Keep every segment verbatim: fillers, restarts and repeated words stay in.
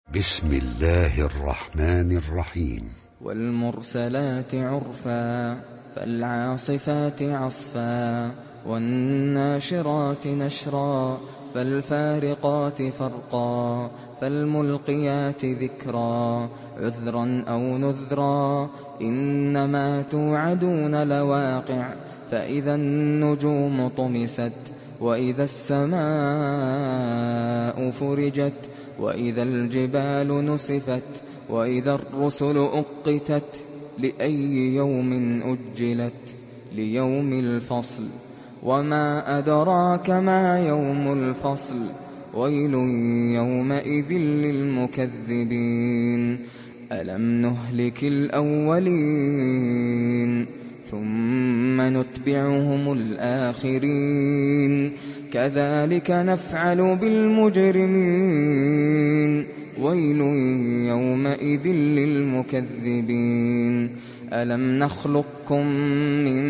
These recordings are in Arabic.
بسم الله الرحمن الرحيم. والمرسلات عرفا فالعاصفات عصفا والناشرات نشرا فالفارقات فرقا فالملقيات ذكرا عذرا أو نذرا إنما توعدون لواقع فإذا النجوم طمست وإذا السماء فرجت وإذا الجبال نسفت وإذا الرسل أقتت لأي يوم أجلت ليوم الفصل وما أدراك ما يوم الفصل ويل يومئذ للمكذبين ألم نهلك الأولين ثم نتبعهم الآخرين كذلك نفعل بالمجرمين ويل يومئذ للمكذبين ألم نخلقكم من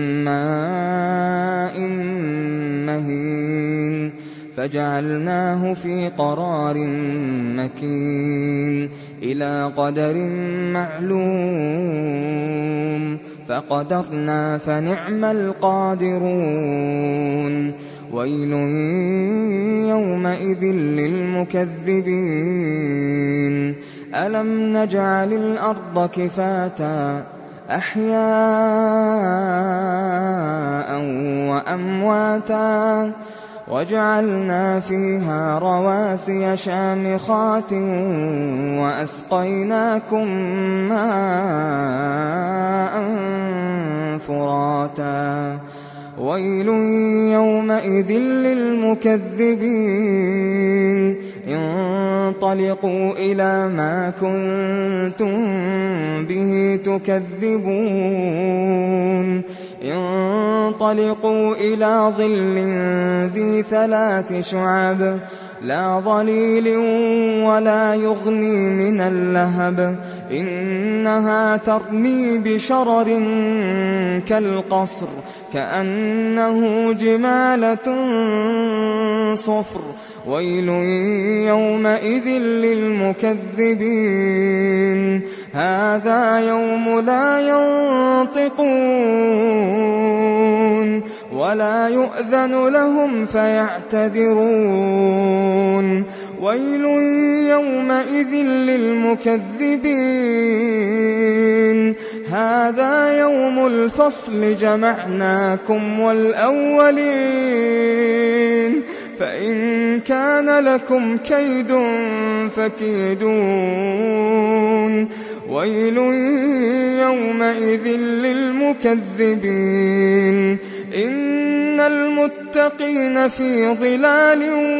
ماء مهين فجعلناه في قرار مكين إلى قدر معلوم فقدرنا فنعم القادرون ويل يومئذ للمكذبين ألم نجعل الأرض كفاتا أحياء وأمواتا وجعلنا فيها رواسي شامخات وأسقيناكم ماء فراتا ويل يومئذ للمكذبين انطلقوا إلى ما كنتم به تكذبون انطلقوا إلى ظل ذي ثلاث شعب لا ظليل ولا يغني من اللهب إنها ترمي بشرر كالقصر كأنه جمالة صفر ويل يومئذ للمكذبين هذا يوم لا ينطقون ولا يؤذن لهم فيعتذرون ويل يومئذ للمكذبين هذا يوم الفصل جمعناكم والأولين فإن كان لكم كيد فكيدون ويل يومئذ للمكذبين إن المتقين في ظلال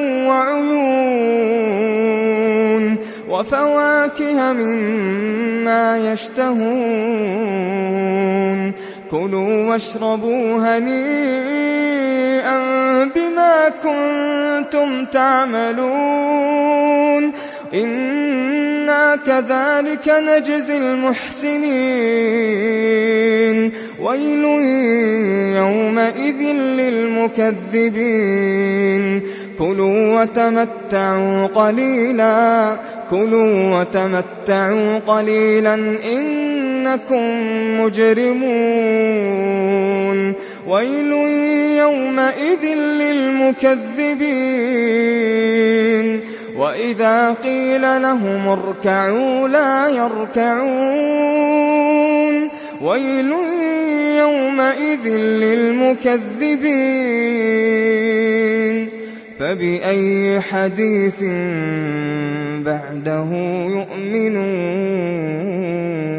وعيون وفواكه مما يشتهون كلوا واشربوا هنيئا بما كنتم تعملون إنا كذلك نجزي المحسنين ويل يومئذ للمكذبين كلوا وتمتعوا قليلا كلوا وتمتعوا قليلا إنكم مجرمون ويل يومئذ للمكذبين وإذا قيل لهم اركعوا لا يركعون ويل يومئذ للمكذبين فبأي حديث بعده يؤمنون.